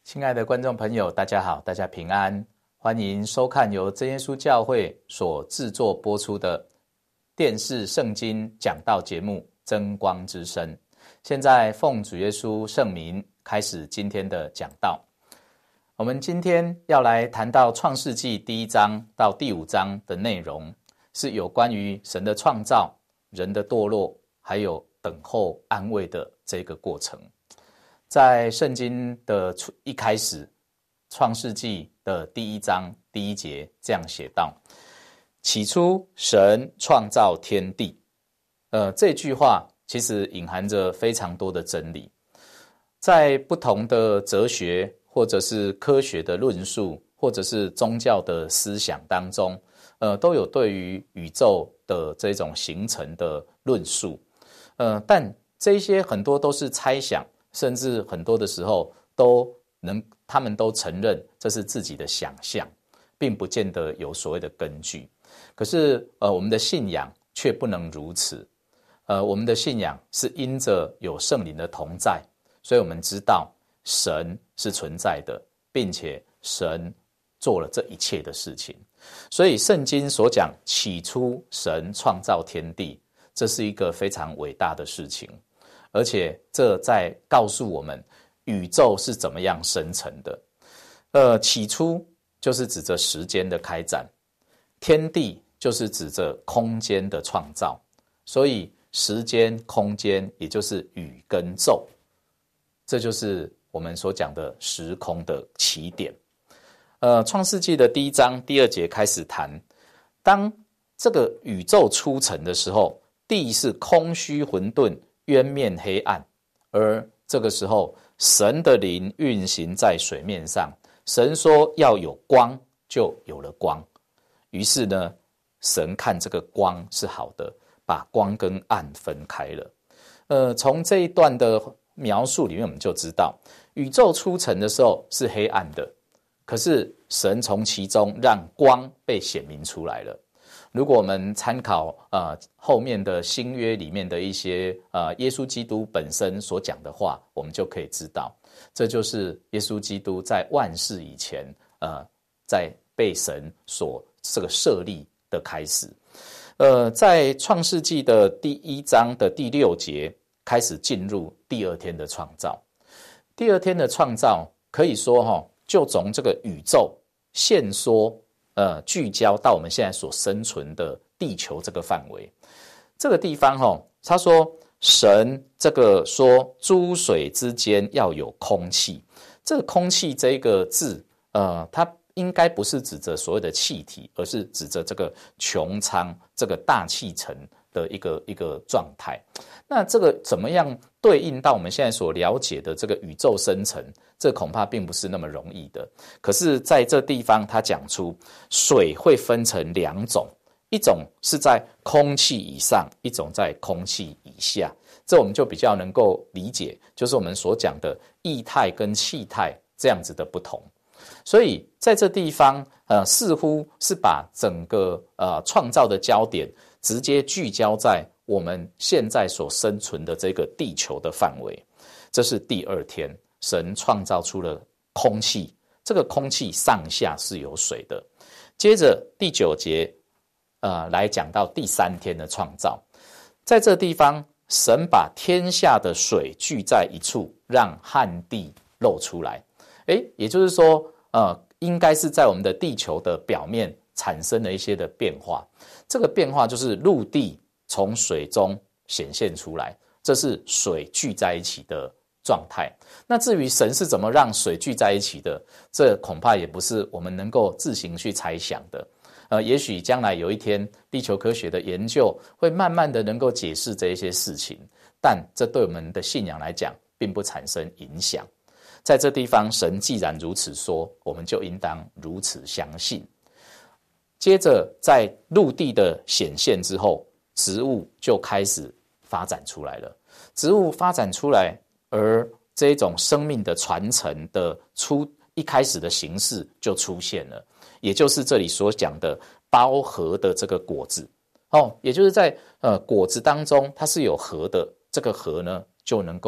亲爱的观众朋友，大家好，大家平安，欢迎收看由真耶稣教会所制作播出的电视圣经讲道节目《真光之声》。现在奉主耶稣圣名开始今天的讲道。我们今天要来谈到创世纪第1章到第5章的内容，是有关于神的创造、人的堕落，还有等候安慰的这个过程。在圣经的一开始，创世纪的第1章第1节这样写道：起初神创造天地。这句话其实隐含着非常多的真理，在不同的哲学或者是科学的论述，或者是宗教的思想当中，都有对于宇宙的这种形成的论述。但这些很多都是猜想，甚至很多的时候他们都承认这是自己的想象，并不见得有所谓的根据。可是我们的信仰却不能如此。我们的信仰是因着有圣灵的同在，所以我们知道神是存在的，并且神做了这一切的事情。所以圣经所讲起初神创造天地，这是一个非常伟大的事情，而且这在告诉我们宇宙是怎么样生成的。起初就是指着时间的开展，天地就是指着空间的创造，所以时间空间也就是宇跟宙，这就是我们所讲的时空的起点。创世纪的第1章第2节开始谈，当这个宇宙初成的时候，地是空虚混沌，渊面黑暗，而这个时候神的灵运行在水面上，神说要有光，就有了光。于是呢，神看这个光是好的，把光跟暗分开了。从这一段的描述里面，我们就知道宇宙初成的时候是黑暗的，可是神从其中让光被显明出来了。如果我们参考后面的新约里面的一些耶稣基督本身所讲的话，我们就可以知道，这就是耶稣基督在万世以前在被神所这个设立的开始。在创世纪的第1章的第6节开始进入第2天的创造。第2天的创造可以说就从这个宇宙限缩聚焦到我们现在所生存的地球这个范围。这个地方他说神这个说诸水之间要有空气。这个空气这个字它应该不是指着所谓的气体，而是指着这个穹苍这个大气层的一个状态。那这个怎么样对应到我们现在所了解的这个宇宙生成，这恐怕并不是那么容易的。可是在这地方他讲出水会分成2种，一种是在空气以上，一种在空气以下。这我们就比较能够理解，就是我们所讲的液态跟气态这样子的不同。所以在这地方似乎是把整个创造的焦点直接聚焦在我们现在所生存的这个地球的范围。这是第2天，神创造出了空气，这个空气上下是有水的。接着第9节来讲到第3天的创造。在这地方，神把天下的水聚在一处，让旱地露出来。也就是说应该是在我们的地球的表面产生了一些的变化。这个变化就是陆地从水中显现出来，这是水聚在一起的状态。那至于神是怎么让水聚在一起的，这恐怕也不是我们能够自行去猜想的。也许将来有一天地球科学的研究会慢慢的能够解释这一些事情，但这对我们的信仰来讲并不产生影响。在这地方，神既然如此说，我们就应当如此相信。接着在陆地的显现之后，植物就开始发展出来了。植物发展出来，而这种生命的传承的一开始的形式就出现了，也就是这里所讲的包核的这个果子。也就是在果子当中它是有核的，这个核呢就能够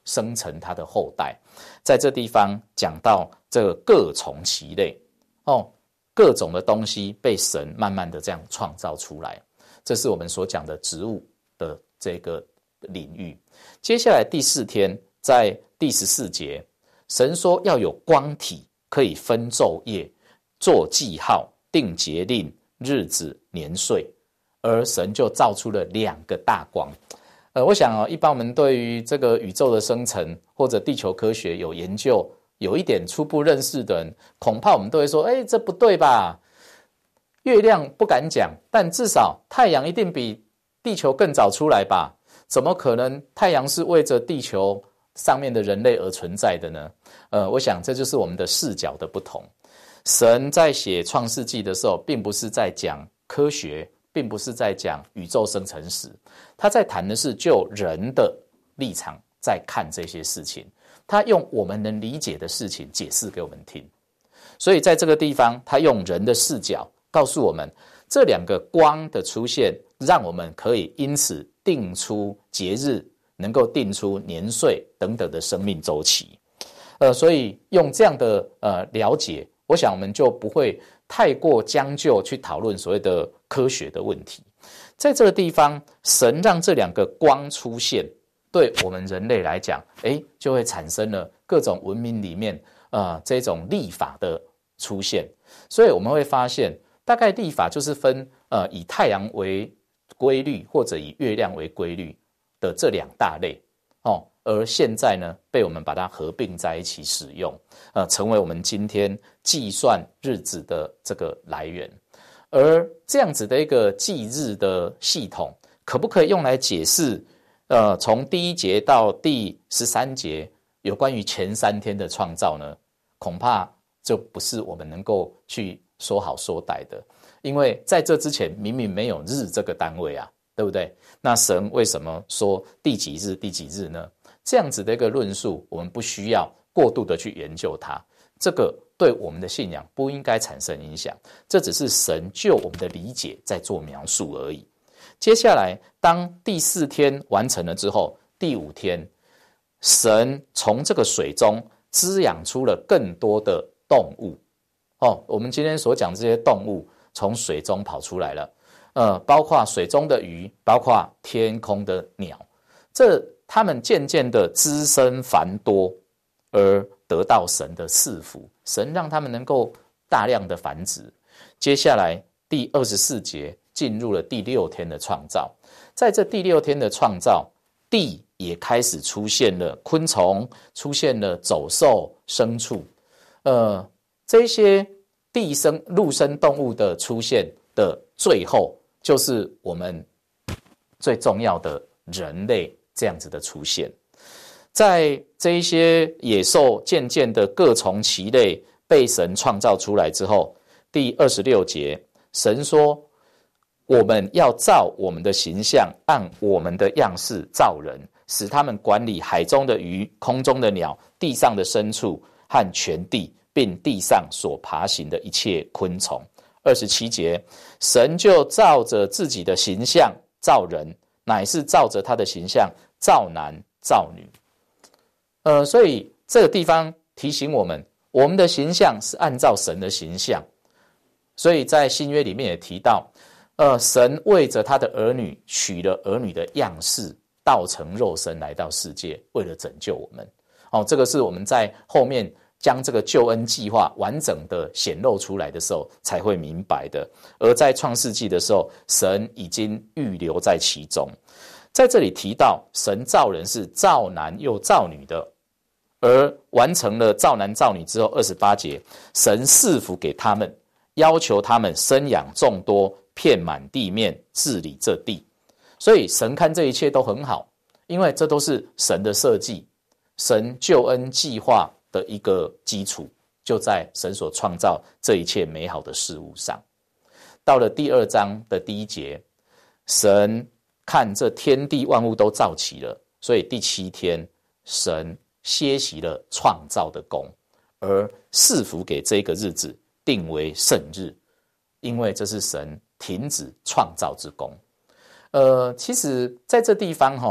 生成他的后代。在这地方讲到这个各从其类各种的东西被神慢慢的这样创造出来，这是我们所讲的植物的这个领域。接下来第4天，在第14节，神说要有光体，可以分昼夜，做记号，定节令、日子、年岁，而神就造出了2个大光。我想一般我们对于这个宇宙的生成或者地球科学有研究，有一点初步认识的人，恐怕我们都会说，这不对吧？月亮不敢讲，但至少太阳一定比地球更早出来吧？怎么可能太阳是为着地球上面的人类而存在的呢？我想这就是我们的视角的不同。神在写创世纪的时候，并不是在讲科学，并不是在讲宇宙生成史，他在谈的是就人的立场在看这些事情，他用我们能理解的事情解释给我们听。所以在这个地方，他用人的视角告诉我们，这2个光的出现，让我们可以因此定出节日，能够定出年岁等等的生命周期。所以用这样的了解，我想我们就不会太过将就去讨论所谓的科学的问题。在这个地方，神让这2个光出现，对我们人类来讲，就会产生了各种文明里面这种历法的出现。所以我们会发现，大概历法就是分以太阳为规律或者以月亮为规律的这2大类而现在呢，被我们把它合并在一起使用，成为我们今天计算日子的这个来源。而这样子的一个计日的系统，可不可以用来解释从第1节到第13节有关于前3天的创造呢？恐怕就不是我们能够去说好说歹的，因为在这之前明明没有日这个单位啊，对不对？那神为什么说第几日第几日呢？这样子的一个论述，我们不需要过度的去研究它，这个对我们的信仰不应该产生影响，这只是神就我们的理解在做描述而已。接下来当第4天完成了之后，第5天神从这个水中滋养出了更多的动物我们今天所讲这些动物从水中跑出来了，包括水中的鱼，包括天空的鸟，它们渐渐的滋生繁多，而得到神的赐福，神让他们能够大量的繁殖。接下来第24节进入了第6天的创造，在这第6天的创造，地也开始出现了昆虫，出现了走兽、牲畜，这些地生陆生动物的出现的最后，就是我们最重要的人类这样子的出现。在这一些野兽渐渐的各从其类被神创造出来之后，第26节神说，我们要照我们的形象，按我们的样式造人，使他们管理海中的鱼、空中的鸟、地上的牲畜和全地，并地上所爬行的一切昆虫。27节神就照着自己的形象造人，乃是照着他的形象造男造女。所以这个地方提醒我们，我们的形象是按照神的形象。所以在新约里面也提到，神为着他的儿女取了儿女的样式，道成肉身来到世界，为了拯救我们。这个是我们在后面将这个救恩计划完整的显露出来的时候才会明白的。而在创世纪的时候，神已经预留在其中。在这里提到，神造人是造男又造女的，而完成了造男造女之后，28节神赐福给他们，要求他们生养众多，遍满地面，治理这地。所以神看这一切都很好，因为这都是神的设计，神救恩计划的一个基础，就在神所创造这一切美好的事物上。到了第2章的第1节，神看这天地万物都造齐了，所以第7天神歇息了创造的功，而赐福给这个日子定为圣日，因为这是神停止创造之功。其实在这地方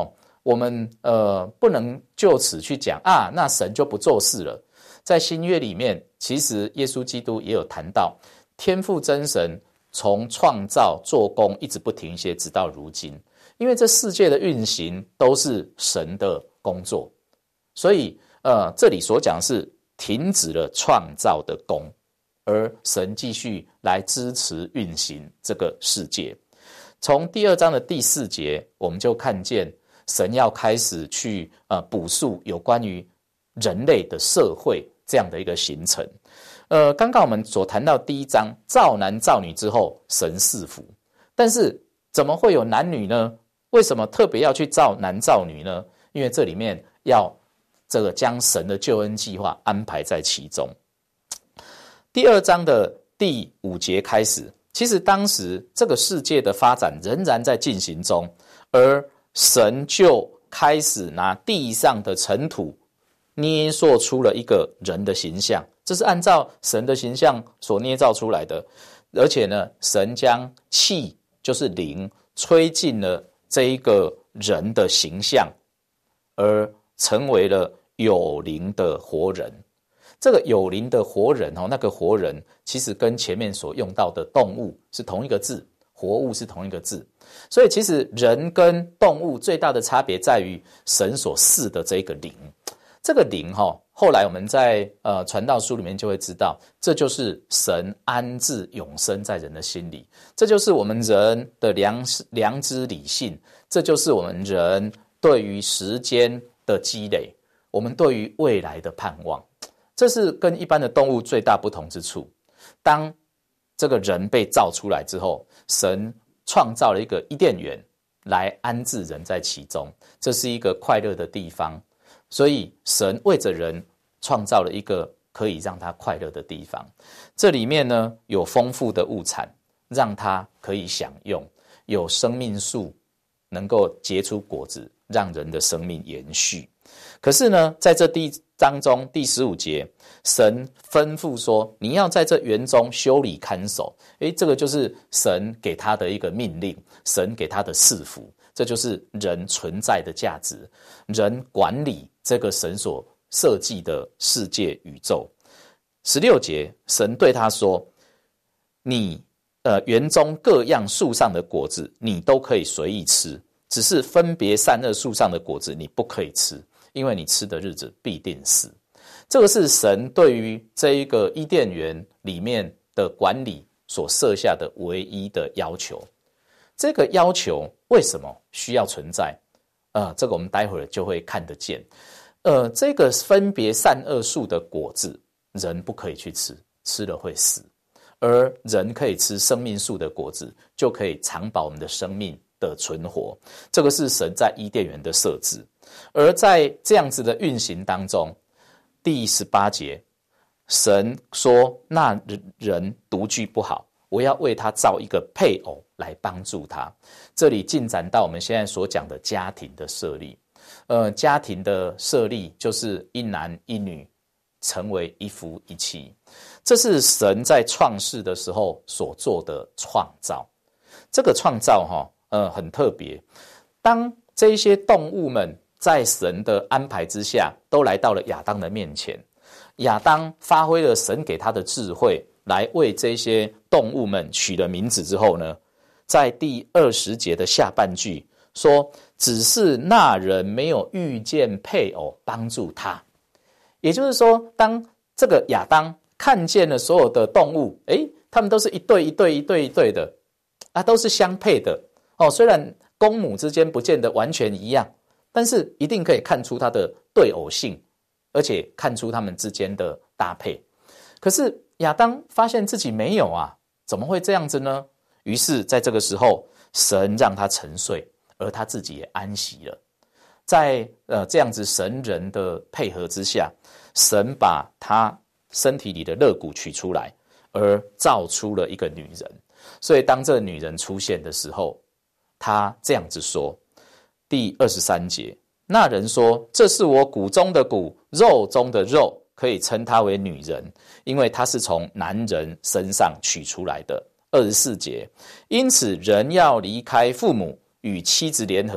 我们不能就此去讲啊，那神就不做事了。在新约里面，其实耶稣基督也有谈到，天父真神从创造做工一直不停歇，直到如今。因为这世界的运行都是神的工作，所以这里所讲是停止了创造的工，而神继续来支持运行这个世界。从第2章的第4节，我们就看见神要开始去补述有关于人类的社会这样的一个形成。刚刚我们所谈到第1章造男造女之后，神赐福，但是怎么会有男女呢？为什么特别要去造男造女呢？因为这里面要这个将神的救恩计划安排在其中。第2章的第5节开始，其实当时这个世界的发展仍然在进行中，而神就开始拿地上的尘土捏塑出了一个人的形象，这是按照神的形象所捏造出来的。而且呢，神将气，就是灵，吹进了这一个人的形象，而成为了有灵的活人。这个有灵的活人，那个活人其实跟前面所用到的动物是同一个字，活物是同一个字。所以其实人跟动物最大的差别在于神所赐的这个灵。这个灵后来我们在传道书里面就会知道，这就是神安置永生在人的心里，这就是我们人的良知理性，这就是我们人对于时间的积累，我们对于未来的盼望。这是跟一般的动物最大不同之处。当这个人被造出来之后，神创造了一个伊甸园来安置人在其中，这是一个快乐的地方。所以神为着人创造了一个可以让他快乐的地方，这里面呢有丰富的物产让他可以享用，有生命树能够结出果子，让人的生命延续。可是呢，在这第1章中第15节，神吩咐说，你要在这园中修理看守。这个就是神给他的一个命令，神给他的赐福，这就是人存在的价值，人管理这个神所设计的世界宇宙。16节，神对他说，你园中各样树上的果子你都可以随意吃，只是分别善恶树上的果子你不可以吃，因为你吃的日子必定死。这个是神对于这一个伊甸园里面的管理所设下的唯一的要求。这个要求为什么需要存在？这个我们待会儿就会看得见。这个分别善恶树的果子，人不可以去吃，吃了会死。而人可以吃生命树的果子，就可以长保我们的生命的存活。这个是神在伊甸园的设置。而在这样子的运行当中，第18节，神说，那人独居不好，我要为他造一个配偶来帮助他。这里进展到我们现在所讲的家庭的设立。家庭的设立就是一男一女成为一夫一妻，这是神在创世的时候所做的创造。这个创造很特别。当这些动物们在神的安排之下都来到了亚当的面前，亚当发挥了神给他的智慧，来为这些动物们取了名字之后呢，在第20节的下半句说，只是那人没有遇见配偶帮助他。也就是说，当这个亚当看见了所有的动物，他们都是一对一对一对一对的都是相配的虽然公母之间不见得完全一样，但是一定可以看出它的对偶性，而且看出他们之间的搭配。可是亚当发现自己没有怎么会这样子呢？于是在这个时候，神让他沉睡，而他自己也安息了。在这样子神人的配合之下，神把他身体里的肋骨取出来，而造出了一个女人。所以当这个女人出现的时候，他这样子说，第23节，那人说，这是我骨中的骨，肉中的肉，可以称她为女人，因为她是从男人身上取出来的。24节，因此人要离开父母，与妻子联合，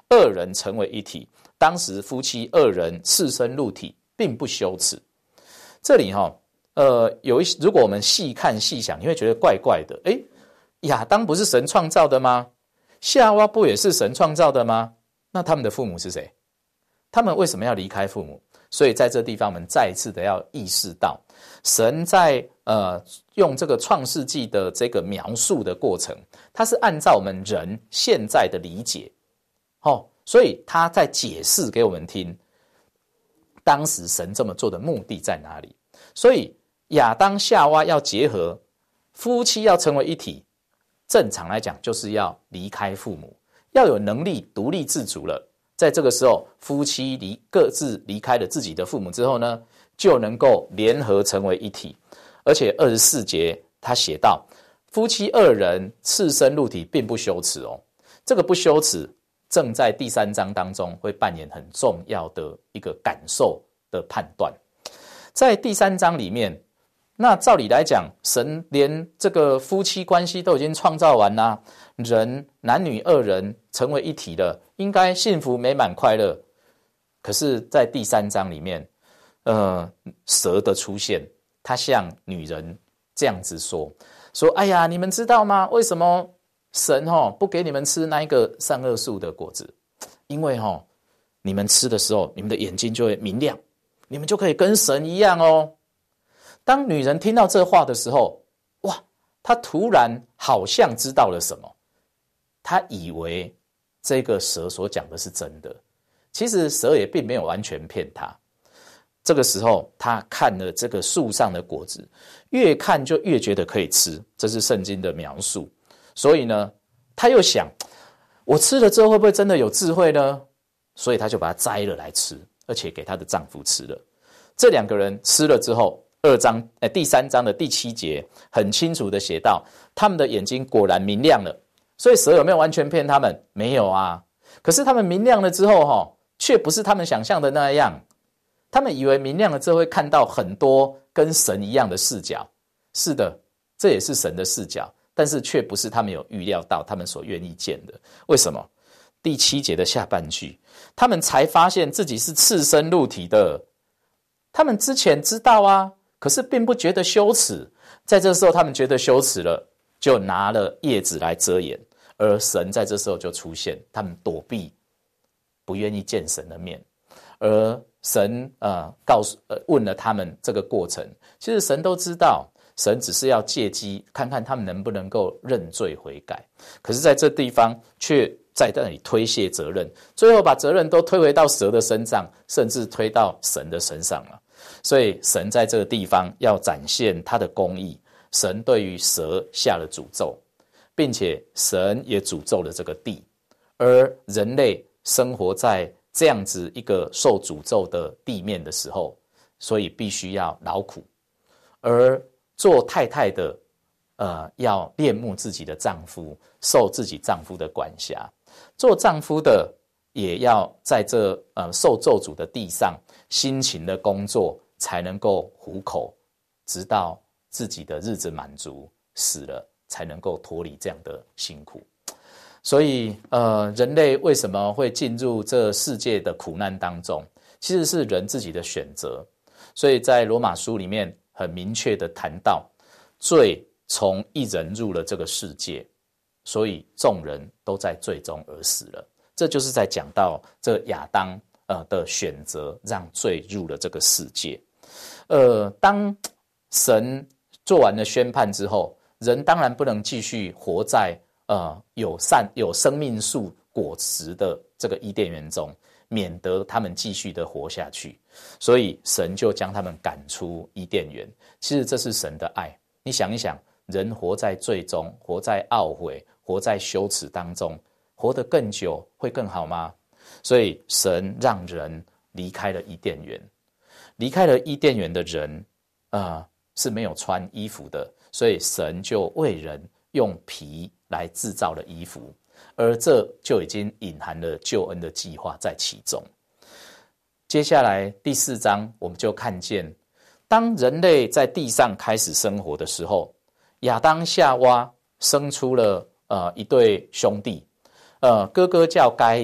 二人成为一体。当时夫妻二人赤身露体，并不羞耻。这里如果我们细看细想，你会觉得怪怪的。亚当不是神创造的吗？夏娃不也是神创造的吗？那他们的父母是谁？他们为什么要离开父母？所以在这地方，我们再一次的要意识到，神在用这个创世纪的这个描述的过程，他是按照我们人现在的理解，所以他在解释给我们听，当时神这么做的目的在哪里？所以亚当夏娃要结合，夫妻要成为一体，正常来讲就是要离开父母，要有能力独立自主了。在这个时候，夫妻各自离开了自己的父母之后呢，就能够联合成为一体。而且24节他写到，夫妻二人赤身露体并不羞耻哦。这个不羞耻正在第3章当中会扮演很重要的一个感受的判断。在第3章里面，那照理来讲，神连这个夫妻关系都已经创造完啦，人男女二人成为一体了，应该幸福美满快乐。可是在第3章里面，蛇的出现，他向女人这样子说，哎呀，你们知道吗？为什么神不给你们吃那一个善恶树的果子？因为你们吃的时候，你们的眼睛就会明亮，你们就可以跟神一样哦。当女人听到这话的时候，哇，她突然好像知道了什么，她以为这个蛇所讲的是真的，其实蛇也并没有完全骗她。这个时候，她看了这个树上的果子，越看就越觉得可以吃，这是圣经的描述。所以呢，她又想，我吃了之后会不会真的有智慧呢？所以她就把它摘了来吃，而且给她的丈夫吃了。这2个人吃了之后，第3章的第7节很清楚的写到，他们的眼睛果然明亮了。所以蛇有没有完全骗他们？没有啊。可是他们明亮了之后却不是他们想象的那样。他们以为明亮了之后会看到很多跟神一样的视角。是的，这也是神的视角，但是却不是他们有预料到他们所愿意见的。为什么？第7节的下半句，他们才发现自己是赤身露体的。他们之前知道啊，可是并不觉得羞耻。在这时候他们觉得羞耻了，就拿了叶子来遮掩，而神在这时候就出现，他们躲避，不愿意见神的面。而神问了他们这个过程，其实神都知道，神只是要借机看看他们能不能够认罪悔改。可是在这地方却在那里推卸责任，最后把责任都推回到蛇的身上，甚至推到神的身上了。所以神在这个地方要展现他的公义，神对于蛇下了诅咒，并且神也诅咒了这个地，而人类生活在这样子一个受诅咒的地面的时候，所以必须要劳苦。而做太太的要恋慕自己的丈夫，受自己丈夫的管辖；做丈夫的也要在这受咒诅的地上辛勤的工作，才能够糊口，直到自己的日子满足，死了才能够脱离这样的辛苦。所以人类为什么会进入这世界的苦难当中，其实是人自己的选择。所以在罗马书里面很明确的谈到，罪从一人入了这个世界，所以众人都在罪中而死了。这就是在讲到这亚当的选择，让罪入了这个世界。当神做完了宣判之后，人当然不能继续活在有生命树果实的这个伊甸园中，免得他们继续的活下去。所以神就将他们赶出伊甸园。其实这是神的爱。你想一想，人活在罪中，活在懊悔，活在羞耻当中，活得更久会更好吗？所以神让人离开了伊甸园。离开了伊甸园的人是没有穿衣服的，所以神就为人用皮来制造了衣服，而这就已经隐含了救恩的计划在其中。接下来第4章我们就看见，当人类在地上开始生活的时候，亚当夏娃生出了一对兄弟，哥哥叫该隐，弟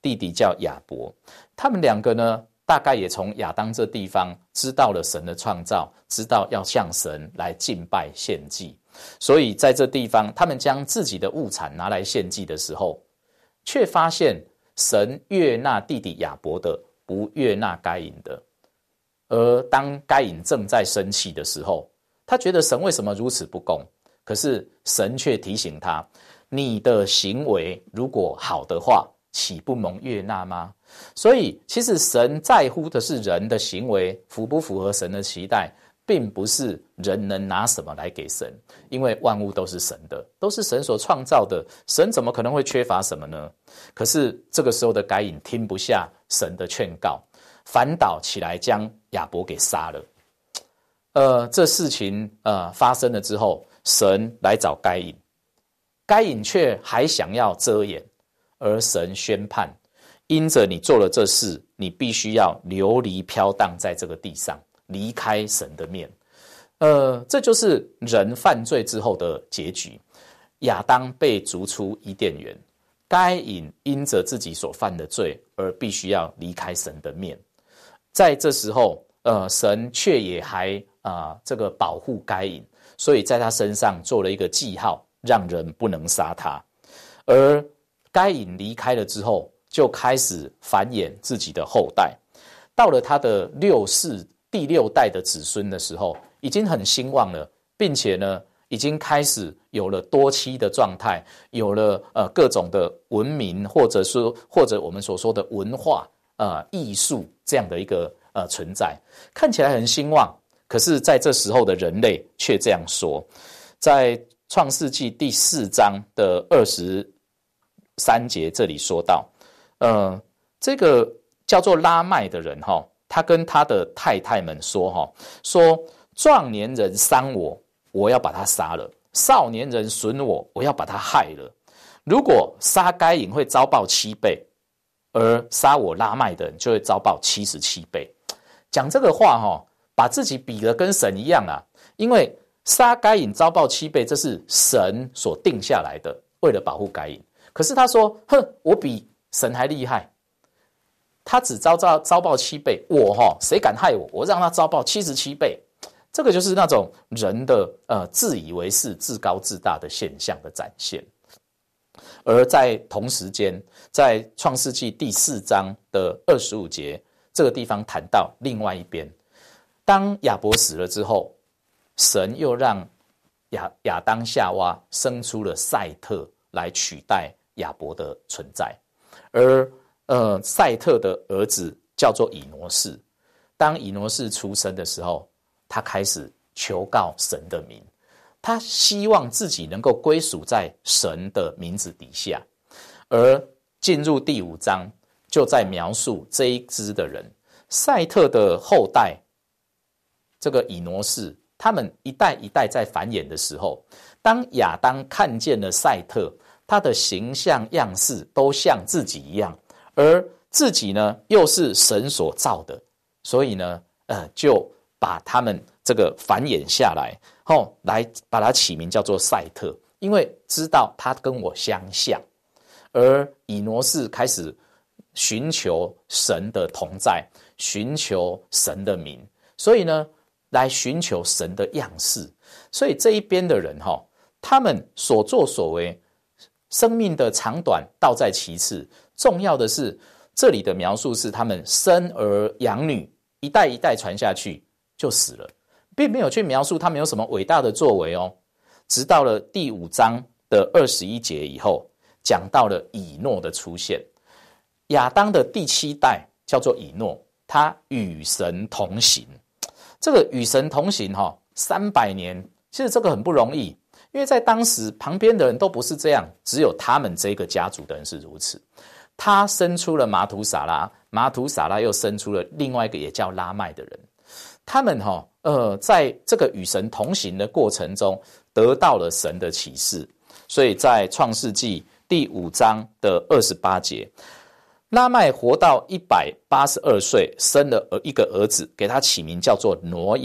弟弟叫亚伯，他们两个呢，大概也从亚当这地方知道了神的创造，知道要向神来敬拜献祭，所以在这地方，他们将自己的物产拿来献祭的时候，却发现神悦纳弟弟亚伯的，不悦纳该隐的。而当该隐正在生气的时候，他觉得神为什么如此不公？可是神却提醒他，你的行为如果好的话，岂不蒙悦纳吗？所以其实神在乎的是人的行为符不符合神的期待，并不是人能拿什么来给神，因为万物都是神的，都是神所创造的，神怎么可能会缺乏什么呢？可是这个时候的该隐听不下神的劝告，反倒起来将亚伯给杀了。这事情发生了之后，神来找该隐，该隐却还想要遮掩，而神宣判，因着你做了这事，你必须要流离飘荡在这个地上，离开神的面。这就是人犯罪之后的结局。亚当被逐出伊甸园，该隐因着自己所犯的罪而必须要离开神的面。在这时候，神却也还这个保护该隐，所以在他身上做了一个记号，让人不能杀他。而该隐离开了之后，就开始繁衍自己的后代。到了他的第六代的子孙的时候，已经很兴旺了，并且呢，已经开始有了多妻的状态，有了各种的文明，或者我们所说的文化、艺术这样的一个存在，看起来很兴旺。可是在这时候的人类却这样说，在创世纪第4章的23节这里说到，这个叫做拉麦的人他跟他的太太们说壮年人伤我，我要把他杀了；少年人损我，我要把他害了。如果杀该隐会遭报7倍，而杀我拉麦的人就会遭报77倍。讲这个话把自己比得跟神一样啊，因为杀该隐遭报7倍，这是神所定下来的，为了保护该隐。可是他说，我比神还厉害，他只遭报7倍，谁敢害我？我让他遭报77倍。这个就是那种人的自以为是、自高自大的现象的展现。而在同时间，在创世纪第4章的25节，这个地方谈到另外一边，当亚伯死了之后，神又让亚当夏娃生出了赛特来取代亚伯的存在。而赛特的儿子叫做以挪士，当以挪士出生的时候，他开始求告神的名，他希望自己能够归属在神的名字底下。而进入第5章，就在描述这一支的人，赛特的后代，这个以挪士，他们一代一代在繁衍的时候，当亚当看见了赛特，他的形象样式都像自己一样，而自己呢又是神所造的，所以呢就把他们这个繁衍下来，来把它起名叫做赛特，因为知道他跟我相像。而以挪士开始寻求神的同在，寻求神的名，所以呢来寻求神的样式。所以这一边的人他们所作所为，生命的长短倒在其次，重要的是这里的描述是他们生儿养女，一代一代传下去就死了，并没有去描述他们有什么伟大的作为直到了第5章的21节以后，讲到了以诺的出现。亚当的第7代叫做以诺，他与神同行。这个与神同行300年，其实这个很不容易，因为在当时旁边的人都不是这样，只有他们这个家族的人是如此。他生出了马土撒拉，马土撒拉又生出了另外一个也叫拉麦的人。他们在这个与神同行的过程中得到了神的启示。所以在创世纪第5章的28节，拉麦活到182岁，生了一个儿子，给他起名叫做挪亚。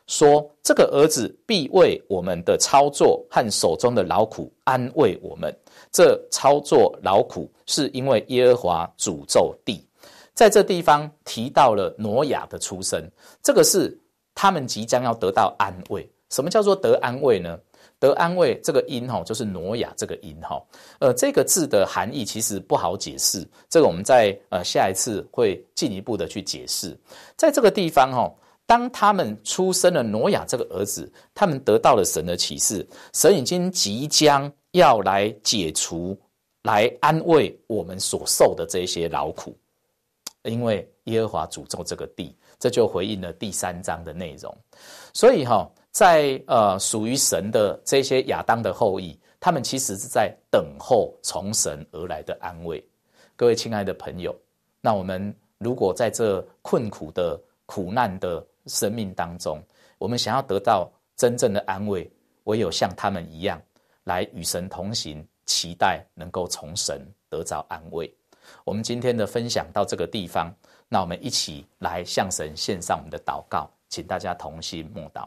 说这个儿子必为我们的操作和手中的劳苦安慰我们。这操作劳苦是因为耶和华诅咒地。在这地方提到了挪亚的出生，这个是他们即将要得到安慰。什么叫做得安慰呢？得安慰这个音就是挪亚这个音这个字的含义其实不好解释，这个我们在下一次会进一步的去解释。在这个地方当他们出生了挪亚这个儿子，他们得到了神的启示，神已经即将要来解除、来安慰我们所受的这些劳苦，因为耶和华诅咒这个地，这就回应了第3章的内容。所以在属于神的这些亚当的后裔，他们其实是在等候从神而来的安慰。各位亲爱的朋友，那我们如果在这困苦的苦难的生命当中，我们想要得到真正的安慰，唯有像他们一样来与神同行，期待能够从神得着安慰。我们今天的分享到这个地方，那我们一起来向神献上我们的祷告，请大家同心默祷。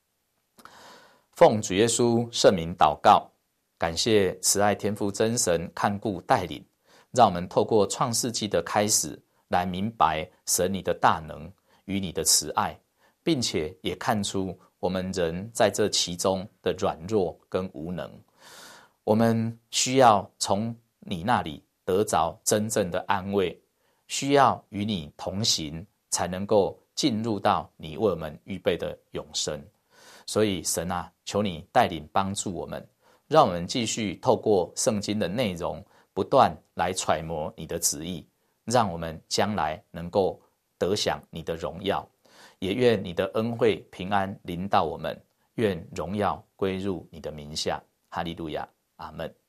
奉主耶稣圣名祷告，感谢慈爱天父真神看顾带领，让我们透过创世纪的开始来明白神你的大能与你的慈爱，并且也看出我们人在这其中的软弱跟无能。我们需要从你那里得着真正的安慰，需要与你同行，才能够进入到你为我们预备的永生。所以神啊，求你带领帮助我们，让我们继续透过圣经的内容，不断来揣摩你的旨意，让我们将来能够得享你的荣耀。也愿你的恩惠平安临到我们，愿荣耀归入你的名下。哈利路亚，阿们。